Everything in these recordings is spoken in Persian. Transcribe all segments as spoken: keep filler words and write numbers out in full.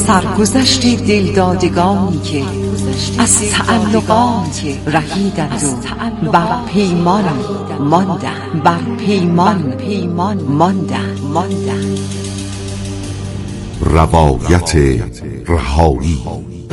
سرگذشت دلدادگانی که از تعلقات رهیدند و بر پیمان ماندند بر پیمان ماندند. روایت رهایی.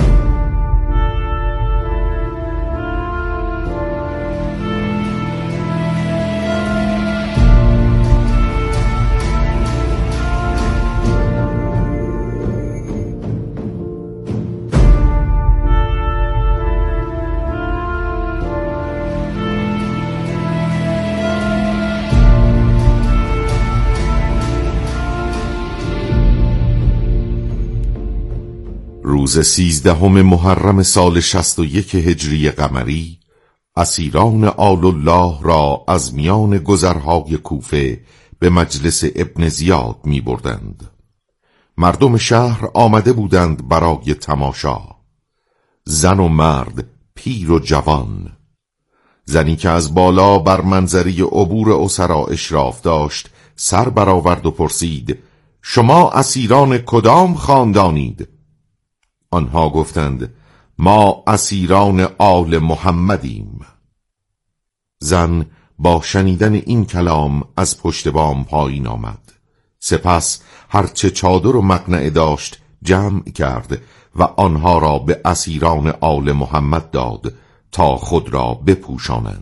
روز سیزدهم محرم سال شصت و یک هجری قمری، اسیران آل الله را از میان گذرهای کوفه به مجلس ابن زیاد می بردند. مردم شهر آمده بودند برای تماشا، زن و مرد، پیر و جوان. زنی که از بالا بر منظری عبور اسرا اشراف داشت سر برآورد و پرسید: شما اسیران کدام خاندانید؟ آنها گفتند: ما اسیران آل محمدیم. زن با شنیدن این کلام از پشت بام پایین آمد، سپس هرچه چادر و مقنعه داشت جمع کرد و آنها را به اسیران آل محمد داد تا خود را بپوشانند.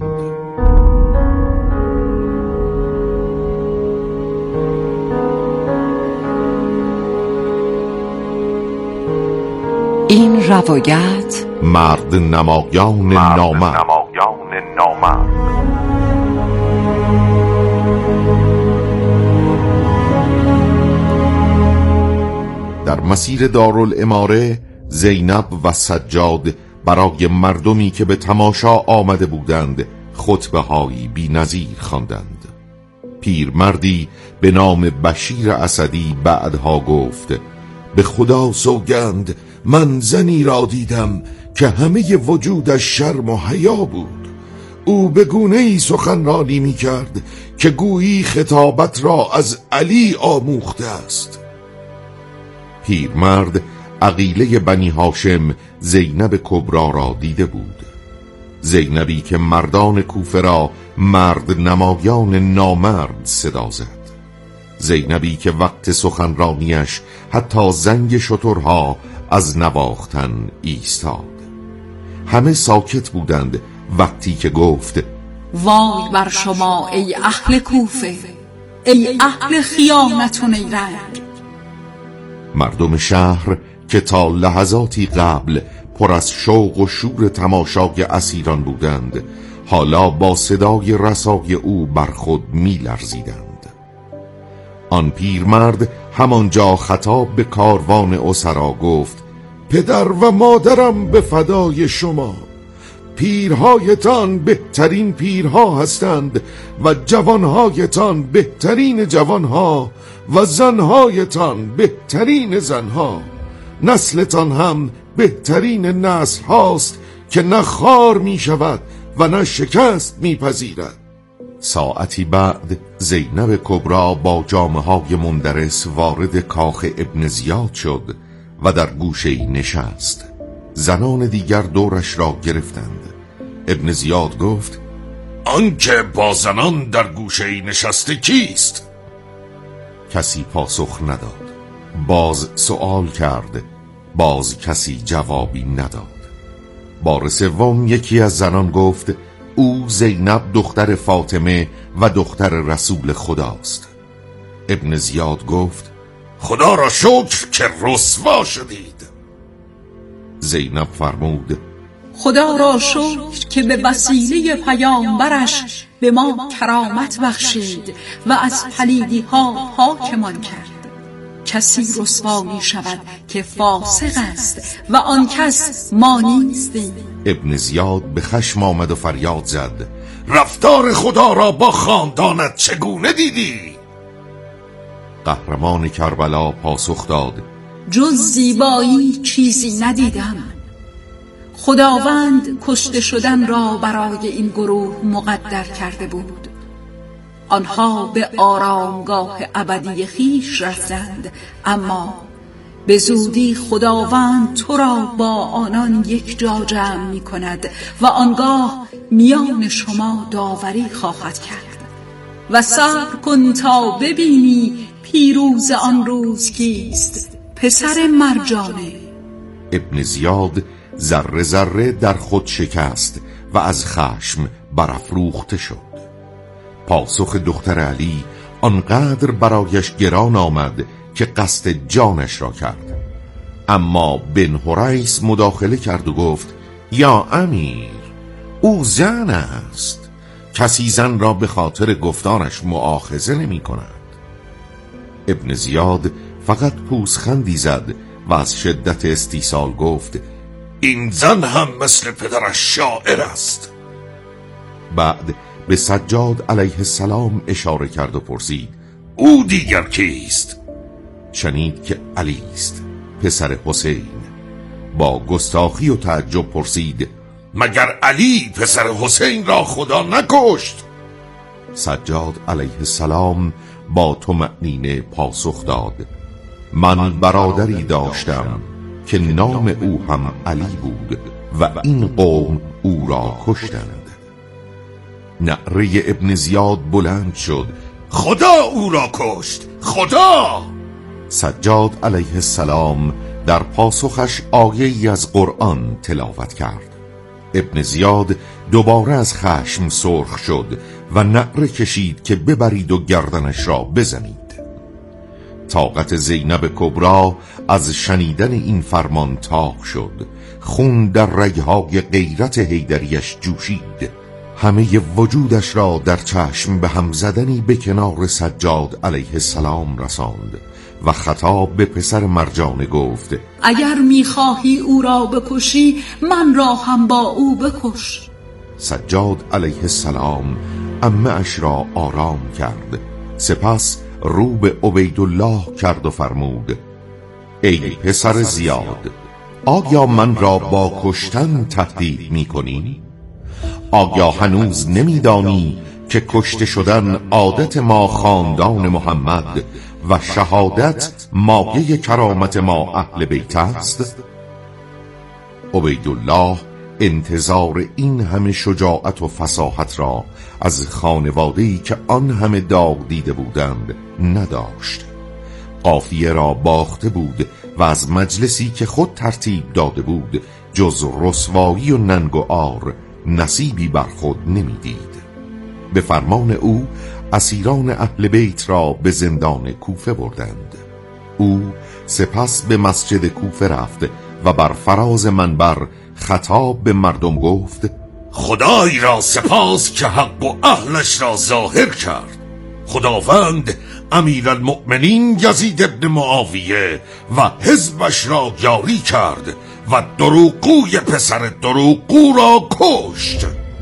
این روایت مرد نمایان نامرد. در مسیر دارالاماره زینب و سجاد برای مردمی که به تماشا آمده بودند خطبه هایی بی نظیر خواندند. پیرمردی به نام بشیر اسدی بعدها گفت: به خدا سوگند من زنی را دیدم که همه وجودش شرم و حیا بود. او به گونه‌ای سخنرانی می کرد که گویی خطابت را از علی آموخته است. پیرمرد عقیله بنی هاشم زینب کبرا را دیده بود، زینبی که مردان کوفه را مرد نمایان نامرد صدا زد، زینبی که وقت سخنرانیش حتی زنگ شترها از نواختن ایستاد. همه ساکت بودند وقتی که گفت: وای بر شما ای اهل کوفه، ای اهل خیانت و نیرنگ. مردم شهر که تا لحظاتی قبل پر از شوق و شور تماشای اسیران بودند، حالا با صدای رسای او بر خود می لرزیدند. آن پیرمرد همانجا خطاب به کاروان اسرا گفت: پدر و مادرم به فدای شما، پیرهایتان بهترین پیرها هستند و جوانهایتان بهترین جوانها و زنهایتان بهترین زنها. نسلتان هم بهترین نسل هاست که نه خار می شود و نه شکست می پذیرد. ساعتی بعد زینب کبرا با جامه های مندرس وارد کاخ ابن زیاد شد و در گوشه‌ای نشست. زنان دیگر دورش را گرفتند. ابن زیاد گفت: آنکه با زنان در گوشه‌ای نشسته کیست؟ کسی پاسخ نداد. باز سؤال کرد، باز کسی جوابی نداد. بار سوم یکی از زنان گفت: او زینب دختر فاطمه و دختر رسول خداست. ابن زیاد گفت: خدا را شکر که رسوا شدید. زینب فرمود: خدا را شکر که به وسیله پیامبرش به ما کرامت بخشید و از پلیدی ها پاکمان کرد. کسی رسوا می شود که فاسق است و آن کس ما نیستیم. ابن زیاد به خشم آمد و فریاد زد: رفتار خدا را با خاندانت چگونه دیدی؟ قهرمان کربلا پاسخ داد: جز زیبایی چیزی ندیدم. خداوند کشته شدن را برای این گروه مقدر کرده بود. آنها به آرامگاه ابدی خیش رفتند، اما به زودی خداوند تو را با آنان یک جا جمع می کند و آنگاه میان شما داوری خواهد کرد و صبر کن تا ببینی پیروز آن روز کیست، پسر مرجانه. ابن زیاد ذره ذره در خود شکست و از خشم برافروخته شد. پاسخ دختر علی آنقدر برایش گران آمد که قصد جانش را کرد، اما بن حریث مداخله کرد و گفت یا امیر، او زن است، کسی زن را به خاطر گفتارش مؤاخذه نمی کند. ابن زیاد فقط پوزخندی زد و از شدت استیصال گفت این زن هم مثل پدرش شاعر است. بعد به سجاد علیه السلام اشاره کرد و پرسید او دیگر کیست؟ شنید که علی است، پسر حسین. با گستاخی و تعجب پرسید مگر علی پسر حسین را خدا نکشت؟ سجاد علیه السلام با طمأنینه پاسخ داد من برادری داشتم که نام او هم علی بود و این قوم او را کشتند. نعره ابن زیاد بلند شد خدا او را کشت، خدا! سجاد علیه السلام در پاسخش آیه‌ای از قرآن تلاوت کرد. ابن زیاد دوباره از خشم سرخ شد و نعره کشید که ببرید و گردنش را بزنید. طاقت زینب کبری از شنیدن این فرمان تاق شد، خون در رگ‌های غیرت حیدریش جوشید، همه وجودش را در چشم به هم زدنی به کنار سجاد علیه السلام رساند و خطاب به پسر مرجانه گفت اگر میخواهی او را بکشی من را هم با او بکش. سجاد علیه السلام عمه اش را آرام کرد، سپس رو به عبیدالله کرد و فرمود ای پسر زیاد، آیا من را با کشتن تهدید می کنی؟ آیا هنوز نمیدانی که کشته شدن عادت ما خاندان محمد و شهادت مایه کرامت ما اهل بیت است؟ عبیدالله انتظار این همه شجاعت و فصاحت را از خانواده‌ای که آن همه داغ دیده بودند نداشت. قافیه را باخته بود و از مجلسی که خود ترتیب داده بود جز رسوایی و ننگ و عار نصیبی بر خود نمیدید. به فرمان او اسیران اهل بیت را به زندان کوفه بردند. او سپس به مسجد کوفه رفت و بر فراز منبر خطاب به مردم گفت خدای را سپاس که حق و اهلش را ظاهر کرد. خداوند امیرالمؤمنین یزید ابن معاویه و حزبش را یاری کرد و دروغگوی پسر دروغگو را کشت.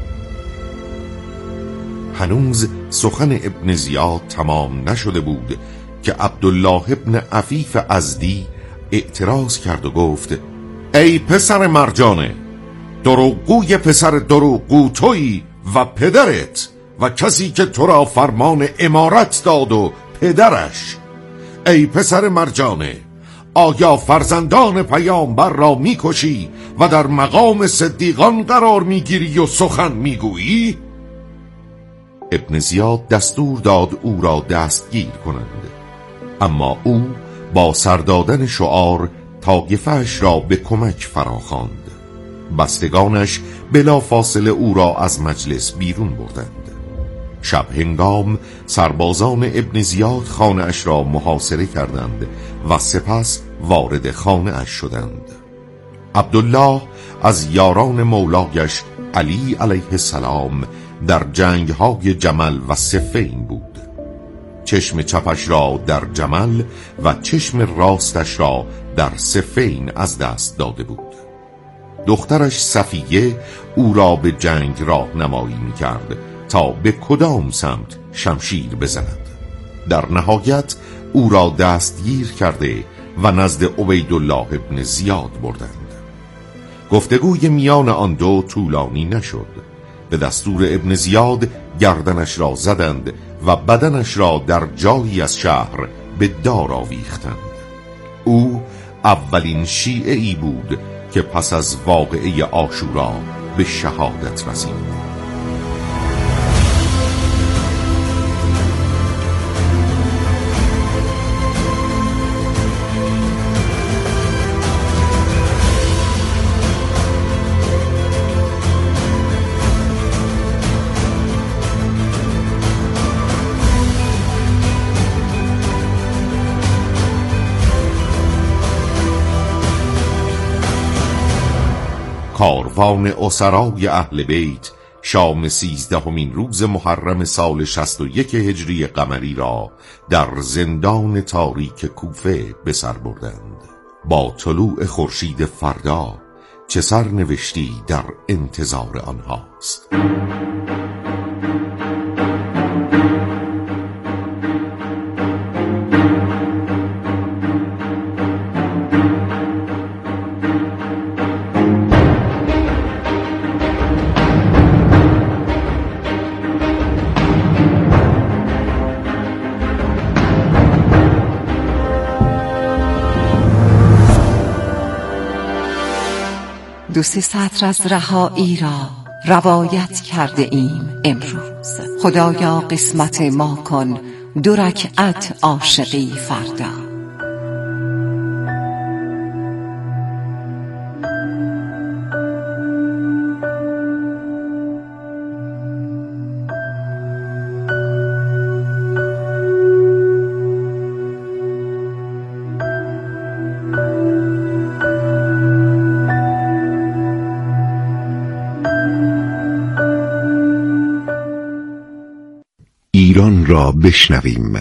هنوز سخن ابن زیاد تمام نشده بود که عبدالله ابن عفیف ازدی اعتراض کرد و گفت ای پسر مرجانه، دروغگوی پسر دروغگو تویی و پدرت و کسی که تو را فرمان امارت داد و پدرش. ای پسر مرجانه، آیا فرزندان پیامبر را میکشی و در مقام صدیقان قرار میگیری و سخن میگویی؟ ابن زیاد دستور داد او را دستگیر کنند، اما او با سردادن شعار طایفه‌اش را به کمک فراخواند. بستگانش بلا فاصله او را از مجلس بیرون بردند. شب هنگام سربازان ابن زیاد خانه اش را محاصره کردند و سپس وارد خانه اش شدند. عبدالله از یاران مولایش علی علیه السلام در جنگ های جمل و صفین بود. چشم چپش را در جمل و چشم راستش را در صفین از دست داده بود. دخترش صفیه او را به جنگ راهنمایی می‌کرد تا به کدام سمت شمشیر بزند. در نهایت او را دستگیر کرده و نزد عبیدالله ابن زیاد بردند. گفتگوی میان آن دو طولانی نشد. به دستور ابن زیاد گردنش را زدند و بدنش را در جایی از شهر به دار آویختند. او اولین شیعه‌ای بود که پس از واقعه عاشورا به شهادت رسید. کاروان اسرای اهل بیت شام سیزدهمین روز محرم سال شصت و یک هجری قمری را در زندان تاریک کوفه به سر بردند. با طلوع خورشید فردا چه سرنوشتی در انتظار آنهاست. دو سه سطر از رهایی را روایت کرده ایم امروز. خدایا قسمت ما کن دو رکعت عاشقی فردا. ایران را بشنویم.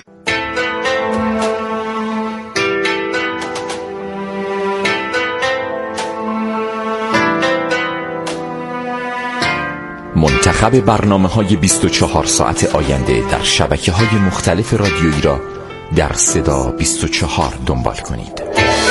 منتخب برنامه‌های بیست و چهار ساعت آینده در شبکه‌های مختلف رادیویی را در صدا بیست و چهار دنبال کنید.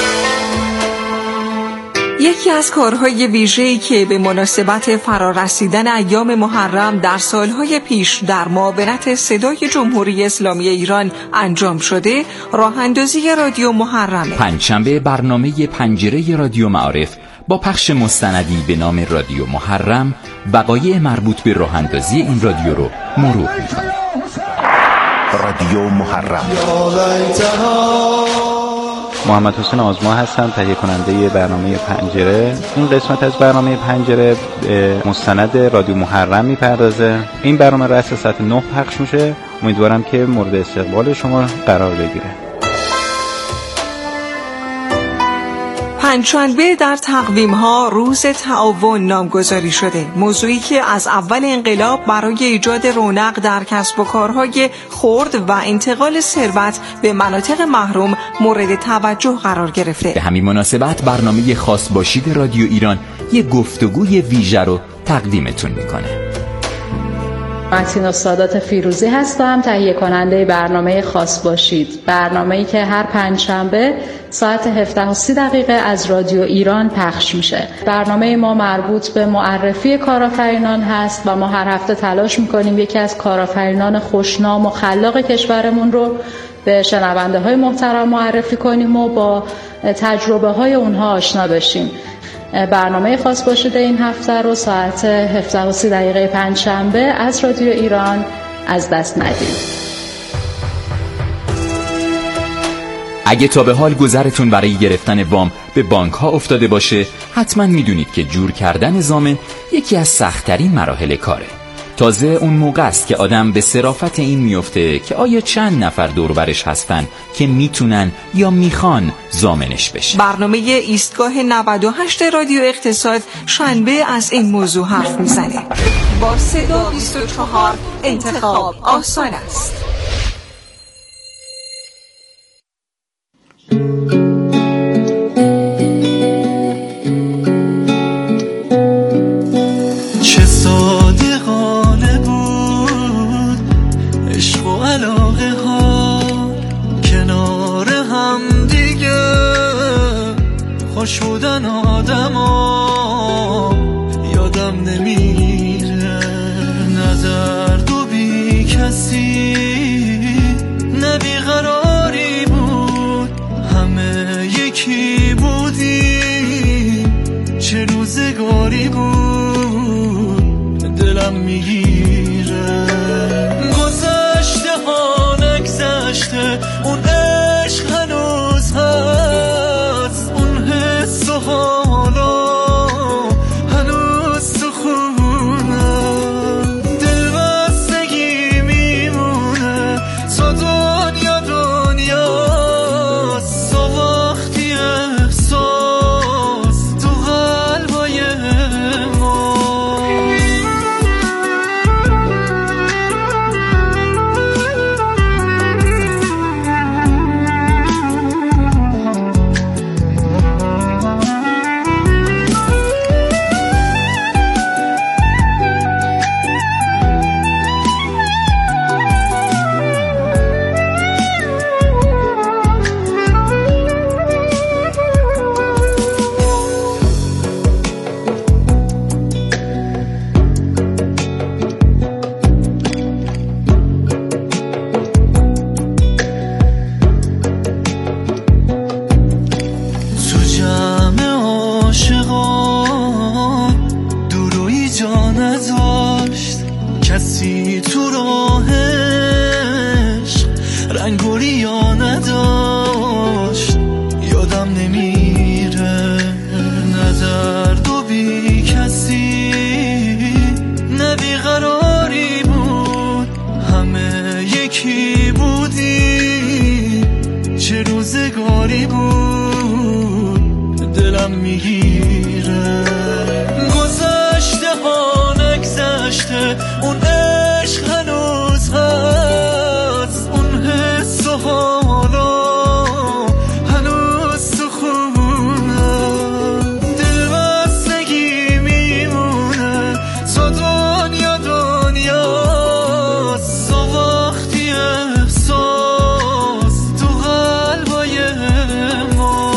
یکی از کارهای ویژه‌ای که به مناسبت فرارسیدن ایام محرم در سالهای پیش در معاونت صدای جمهوری اسلامی ایران انجام شده، راه اندازی رادیو محرمه. پنجشنبه برنامه پنجره رادیو معارف با پخش مستندی به نام رادیو محرم وقایع مربوط به راه اندازی این رادیو رو مرور می‌کنه. رادیو محرم. محمد حسین آزما هستم، تهیه کننده برنامه پنجره. این قسمت از برنامه پنجره به مستند رادیو محرم میپردازه. این برنامه رأس ساعت نه پخش میشه. امیدوارم که مورد استقبال شما قرار بگیره. پنجشنبه در تقویم‌ها روز تعاون نامگذاری شده، موضوعی که از اول انقلاب برای ایجاد رونق در کسب و کارهای خرد و انتقال ثروت به مناطق محروم مورد توجه قرار گرفته. به همین مناسبت برنامه خاص باشید رادیو ایران یک گفتگوی ویژه رو تقدیمتون میکنه. متین سادات فیروزی هستم، تهیه کننده برنامه خاص باشید، برنامه‌ای که هر پنجشنبه ساعت هفده و سی دقیقه از رادیو ایران پخش میشه. برنامه ما مربوط به معرفی کارآفرینان هست و ما هر هفته تلاش میکنیم یکی از کارآفرینان خوشنام و خلاق کشورمون رو به شنونده های محترم معرفی کنیم و با تجربه های اونها آشنا بشیم. برنامه خاص باشید این هفته رو ساعت هفده و سی دقیقه پنجشنبه از رادیو ایران از دست ندید. اگه تا به حال گذرتون برای گرفتن وام به بانک ها افتاده باشه، حتما میدونید که جور کردن ضامن یکی از سخت‌ترین مراحل کاره. تازه اون موقع است که آدم به صرافت این میفته که آیا چند نفر دور برش هستن که میتونن یا میخوان ضامنش بشه. برنامه ایستگاه نود و هشت رادیو اقتصاد شنبه از این موضوع حرف میزنه. با صدا بیست و چهار انتخاب آسان است. خوش بودن آدم ها یادم نمیره، نظر دو بی کسی نه بیقراری بود، همه یکی بود. یکی بودی چه روزگاری بود دلم میگیره گذشته ها نگذشته اون عشق هنوز هست اون حس و حالا هنوز تو خونم دل بستگی میمونه تا دنیا دنیاست تا وقتی احساس تو قلبای ما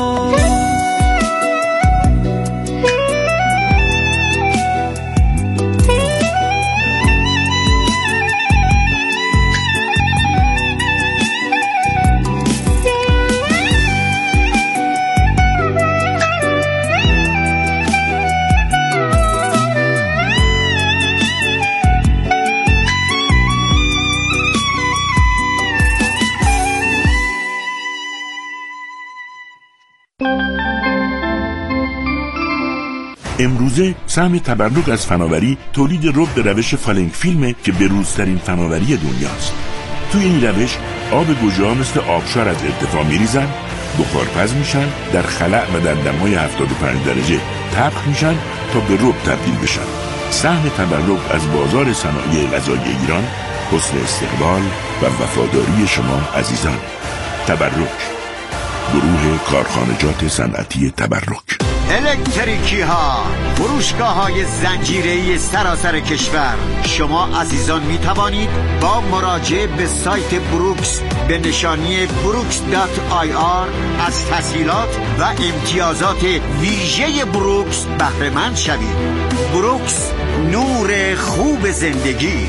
امروزه سهم تبرک از فناوری تولید رب به روش فالنگ فیلمه که بروزترین فناوری دنیاست. توی این روش آب گوجه‌ها مثل آبشار از ارتفاع میریزن، بخارپز میشن، در خلأ و در دمای هفتاد و پنج درجه طبخ میشن تا به رب تبدیل بشن. سهم تبرک از بازار صنایع غذایی ایران حسن استقبال و وفاداری شما عزیزان. تبرک، گروه کارخانجات صنعتی تبرک. الکتریکی ها، فروشگاه های زنجیره‌ای سراسر کشور. شما عزیزان می توانید با مراجعه به سایت بروکس به نشانی بروکس دات آی آر از تسهیلات و امتیازات ویژه بروکس بهره مند شوید. بروکس، نور خوب زندگی.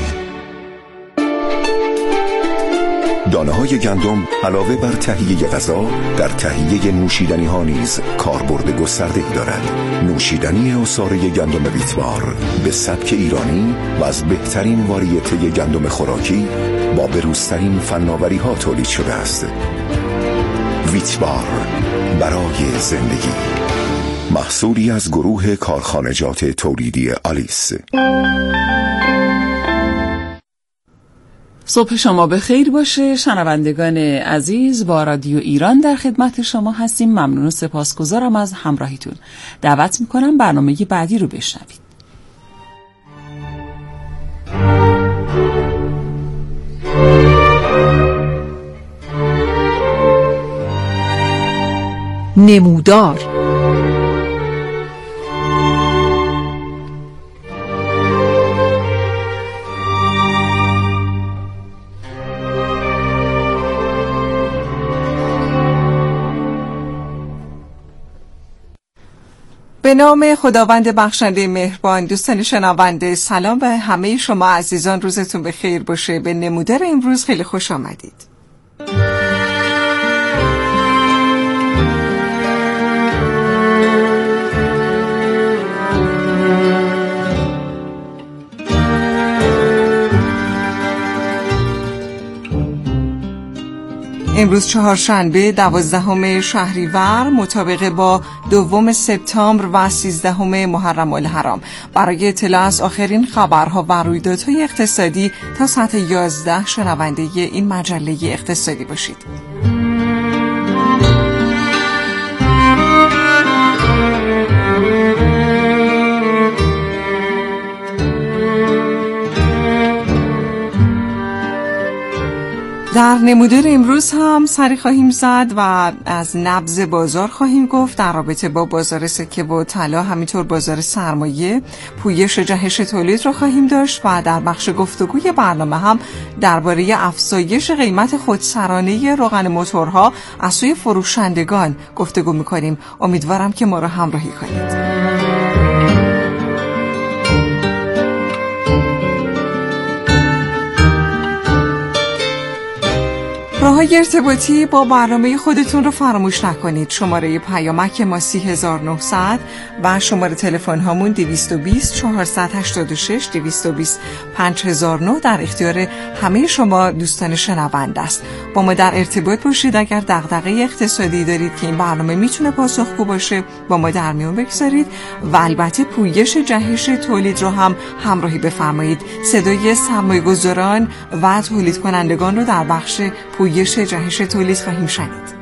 دانه‌های گندم علاوه بر تهیه غذا در تهیه نوشیدنی ها نیز کاربرد گسترده‌ای دارد. نوشیدنی عصاره گندم ویتوار به سبک ایرانی و از بهترین واریته گندم خوراکی با بروزترین فناوری ها تولید شده است. ویتوار، برای زندگی. محصولی از گروه کارخانجات تولیدی آلیس. صبح شما بخیر باشه شنوندگان عزیز. با رادیو ایران در خدمت شما هستیم. ممنون و سپاسگزارم از همراهیتون. دعوت میکنم برنامه بعدی رو بشنوید. نمودار. به نام خداوند بخشنده مهربان. دوستان شنونده سلام به همه شما عزیزان، روزتون بخیر باشه. به نمودار امروز خیلی خوش آمدید. امروز چهارشنبه دوازدهم شهریور مطابق با دوم سپتامبر و سیزدهم محرم الحرام. برای اطلاع از آخرین خبرها و رویدادهای اقتصادی تا ساعت یازده شنونده این مجله اقتصادی باشید. در نمودار امروز هم سری خواهیم زد و از نبض بازار خواهیم گفت در رابطه با بازار سکه و طلا، همینطور بازار سرمایه، پویش جهش تولید رو خواهیم داشت و در بخش گفتگوی برنامه هم درباره افزایش قیمت خودسرانه روغن موتورها از سوی فروشندگان گفتگو می‌کنیم. امیدوارم که ما رو همراهی کنید. راه‌های ارتباطی با برنامه خودتون رو فراموش نکنید. شماره پیامک ما سی هزار و نهصد و شماره تلفن هامون دویست و بیست چهارصد و هشتاد و شش دویست و بیست پنج هزار و نه در اختیار همه شما دوستان شنونده است. با ما در ارتباط باشید. اگر دغدغه اقتصادی دارید که این برنامه میتونه پاسخگو باشه با ما در میون بگذارید و البته پویش جهش تولید رو هم همراهی بفرمایید. صدای سرمایه‌گذاران و تولید کنندگان رو در بخش پویش جهش تولید خواهیم شنید.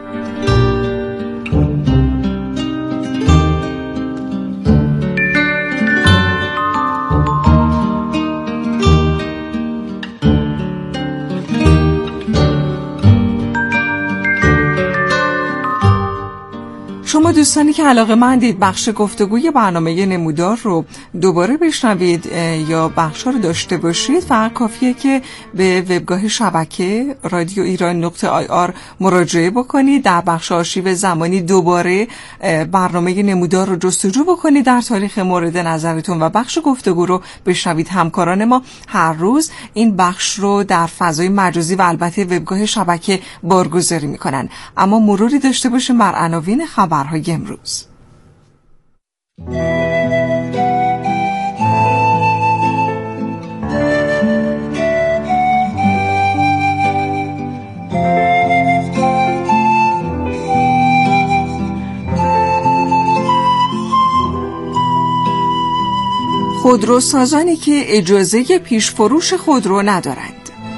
شما دوستانی که علاقه‌مندید بخش گفتگوی برنامه نمودار رو دوباره بشنوید یا بخشا رو داشته باشید، فقط کافیه که به وبگاه شبکه رادیو ایران نقطه آی آر مراجعه بکنید. در بخش آرشیو زمانی دوباره برنامه نمودار رو جستجو بکنید در تاریخ مورد نظرتون و بخش گفتگو رو بشنوید. همکاران ما هر روز این بخش رو در فضای مجازی و البته وبگاه شبکه بارگذاری میکنن. اما مروری داشته باشیم بر عناوین خبر های امروز. خودروسازانی که اجازه پیش فروش خودرو ندارند.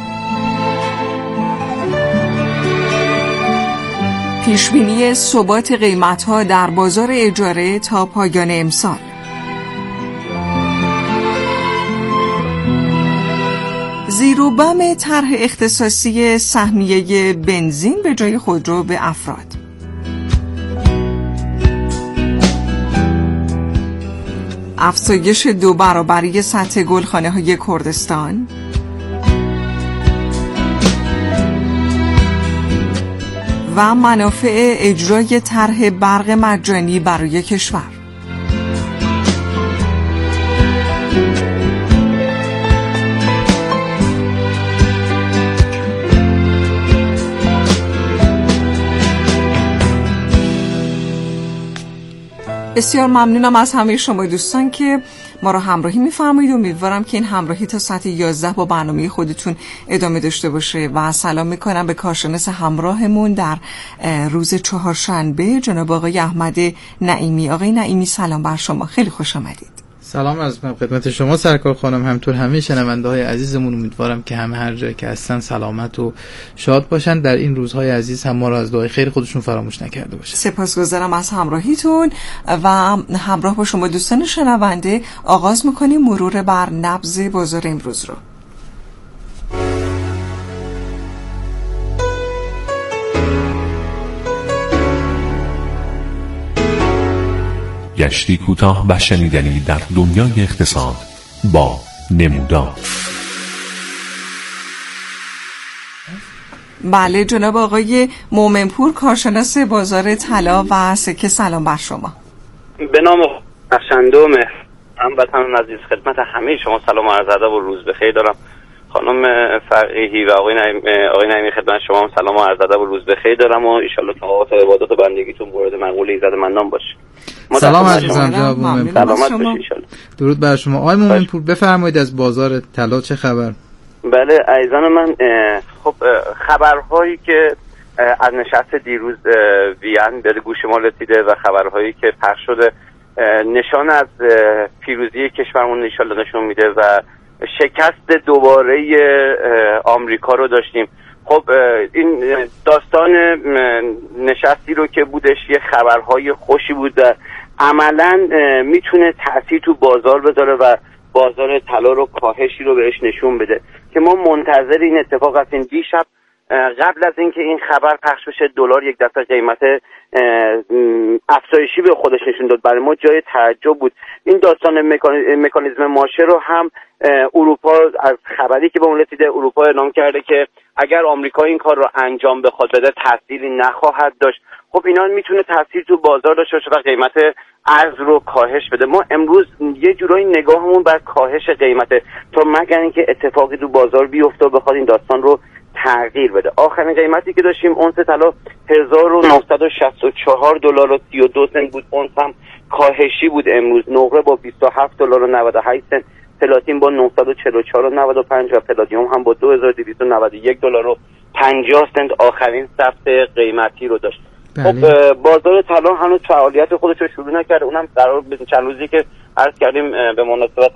پیشبینی ثبات قیمت‌ها در بازار اجاره تا پایان امسال. زیر و بم طرح اختصاصی سهمیه بنزین به جای خودرو به افراد. افزایش دو برابری سطح گلخانه‌های کردستان. و منافع اجرای طرح برق مجانی برای کشور. بسیار ممنونم از همه شما دوستان که ما را همراهی می‌فرمایید. امیدوارم که این همراهی تا ساعت یازده با برنامه خودتون ادامه داشته باشه و سلام میکنم به کارشناس همراهمون در روز چهارشنبه جناب آقای احمد نعیمی. آقای نعیمی سلام بر شما، خیلی خوش آمدید. سلام عرض می‌کنم خدمت شما سرکار خانم، همطور همه شنونده‌های عزیزمون. امیدوارم که همه هر جایی که هستن سلامت و شاد باشن. در این روزهای عزیز هم ما را از دعای خیر خودشون فراموش نکرده باشن. سپاسگزارم از همراهیتون و همراه با شما دوستان شنونده آغاز می‌کنیم مرور بر نبض بازار امروز رو. گشتی کوتاه و شنیدنی در دنیای اقتصاد با نمودار. بله جناب آقای مومنپور کارشناس بازار طلا و سکه، سلام بر شما. به نام بخشنده و هموطنان عزیز خدمت همه شما سلام و عرض ادب و روز بخیر دارم. خانم فقیهی و آقای نعیمی آقای نعیمی خدمت شما هم سلام و عرض ادب و روز بخیر دارم و ان شاءالله طاعات و عبادات و بندگیتون مورد مقبول ایزد منان باشه. سلام عزیزم جناب مومنپور، سلامت باشید ان شاءالله. درود بر شما. آقای مومنپور بفرمایید از بازار طلا چه خبر؟ بله عزیزان من، خب خبرهایی که از نشست دیروز وین به گوش ما رسیده و خبرهایی که پخش شده نشان از پیروزی کشورمون ان شاءالله نشون میده و شکست دوباره آمریکا رو داشتیم. خب این داستان نشستی رو که بودش یه خبرهای خوشی بود و عملا میتونه تأثیر تو بازار بذاره و بازار طلا رو کاهشی رو بهش نشون بده که ما منتظر این اتفاق هستیم. دیشب قبل از اینکه این خبر پخش بشه دلار یک دفعه قیمت افزایشی به خودش نشون داد. برای ما جای تعجب بود. این داستان مکانیزم ماشه رو هم اروپا از خبری که به اون رسیده اروپا اعلام کرده که اگر آمریکا این کار رو انجام بخواد بده تأثیری نخواهد داشت. خب اینا میتونه تأثیر تو بازار داشته باشه و قیمت ارز رو کاهش بده. ما امروز یه جورایی نگاهمون بر کاهش قیمته تا مگر اینکه اتفاقی تو بازار بیفته و بخواد این داستان رو تغییر بده. آخرین قیمتی که داشتیم اونس طلا هزار و نهصد و شصت و چهار دلار و سی و دو سنت بود. اونس هم کاهشی بود امروز. نقره با بیست و هفت دلار و نود و هشت سنت، پلاتین با نهصد و چهل و چهار و نود و پنج و پلاتینیوم هم با دو هزار و دویست و نود و یک دلار و پنجاه سنت آخرین ثبت قیمتی رو داشت. خب بازار طلا هنوز فعالیت خودش رو شروع نکرده. اونم قرار چند روزی که عرض کردیم به مناسبت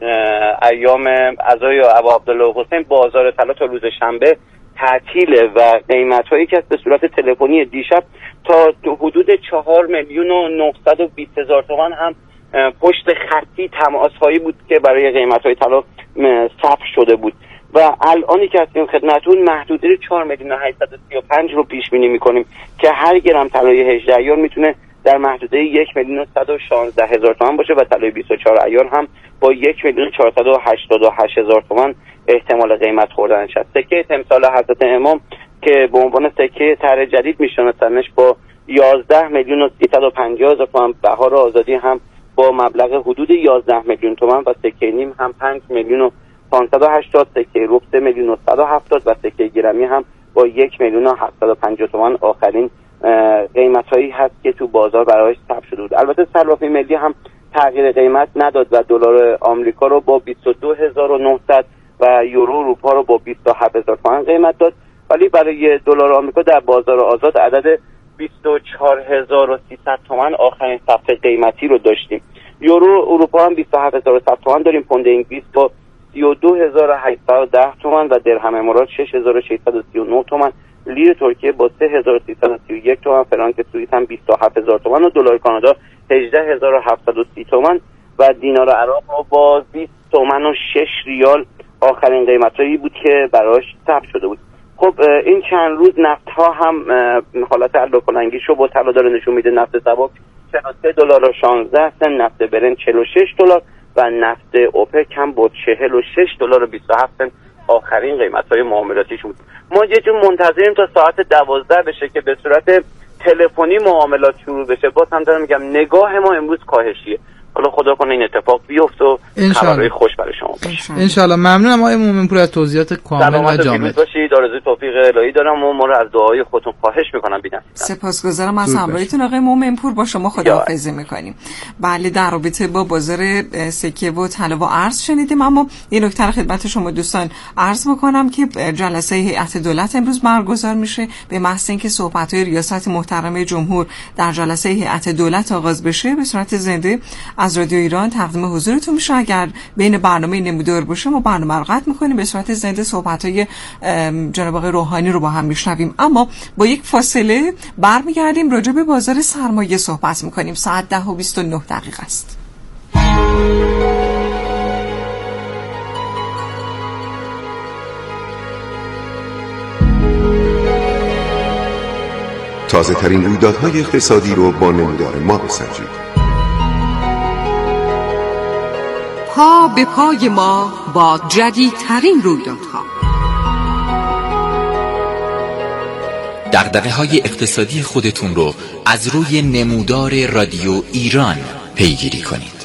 ایام عزای یا ابا عبدالله حسین بازار طلا تا روز شنبه تعطیله و قیمت‌هایی که به صورت تلفنی دیشب تا حدود چهار میلیون و نهصد و بیست هزار تومان هم پشت خطی تماس‌هایی بود که برای قیمت‌های طلا ثبت شده بود و الانی که هستیم خدمتون محدوده چهار میلیون و هشتصد و سی و پنج رو پیش بینی می‌کنیم که هر گرم طلای هجده ایار میتونه در محدوده یک میلیون و صد و شانزده هزار تومان باشه و طلای بیست و چهار ایار هم با یک میلیون و چهارصد و هشتاد و هشت هزار تومان احتمال قیمت خوردنش هست. سکه تمثال حضرت امام که به عنوان سکه طرح جدید میشناسنش با یازده میلیون و سیصد و پنجاه هزار تومان، بهار آزادی هم با مبلغ حدود یازده میلیون تومان و سکه نیم هم پنج میلیون و پانصد و هشتاد، سکه ربع سه میلیون و صد و هفتاد و سکه گرمی هم با یک میلیون و هفتصد و پنجاه تومان آخرین قیمت هایی هست که تو بازار برایش ثبت شده بود. البته صرافی ملی هم تغییر قیمت نداد و دلار آمریکا رو با بیست و دو هزار و نهصد و یورو اروپا رو با بیست و هفت هزار تومان قیمت داد، ولی برای دلار آمریکا در بازار آزاد عدد بیست و چهار هزار و سیصد تومان آخرین ثبت قیمتی رو داشتیم. یورو اروپا هم بیست و هفت هزار و صد تومان داریم. پوند انگلیس با سی و دو هزار و هشتصد و ده تومان و درهم امارات شش هزار و ششصد و سی و نه تومان، لیر ترکیه با سه هزار و سیصد و سی و یک تومان، فرانک سوئیس هم بیست و هفت هزار تومان و دلار کانادا هجده هزار و هفتصد و سی تومان و دینار عراق رو با بیست تومان و شش ریال آخرین قیمتایی بود که براش ثبت شده بود. خب این چند روز نفت ها هم حالت علا کننگی شو با طلا داره نشون میده. نفت سبک چهل و سه دلار و شانزده سنت، نفت برنت چهل و شش دلار و نفت اوپک هم با چهل و شش دلار و بیست و هفت سنت آخرین قیمت‌های معاملاتیش بود. ما یه جور منتظریم تا ساعت دوازده بشه که به صورت تلفنی معاملات شروع بشه. باز هم دارم میگم نگاه ما امروز کاهشیه. حالا خدا کنه این اتفاق بیفته و خبرهای خوش برای شما باشه. ان شاء الله. ممنونم آقای مومنپور از توضیحات کامل و جامع. باشید. آرزوی توفیق الهی دارم و ما رو از دعای خودتون خواهش میکنم. ببینم. سپاسگزارم از همراهیتون آقای مومنپور. با شما خداحافظی میکنیم. بله، در رابطه با بازار سکه و طلا و ارز شنیدیم، اما یه نکته رو خدمت شما دوستان عرض میکنم که جلسه هیئت دولت امروز برگزار میشه. به محض اینکه صحبت‌های ریاست محترم جمهور در جلسه هیئت دولت آغاز بشه به صورت زنده از رادیو ایران تقدیم حضورتون میشه. اگر بین برنامه نمودار باشه ما برنامه رو قطع میکنیم، به صورت زنده صحبت‌های جناب آقای روحانی رو با هم میشنویم. اما با یک فاصله برمیگردیم راجع به بازار سرمایه صحبت میکنیم. ساعت ده و بیست و نه دقیقه است. تازه ترین رویدادهای اقتصادی رو با نمودار ما بسنجید. پا به پای ما با جدیدترین رویدادها، دغدغه‌های اقتصادی خودتون رو از روی نمودار رادیو ایران پیگیری کنید.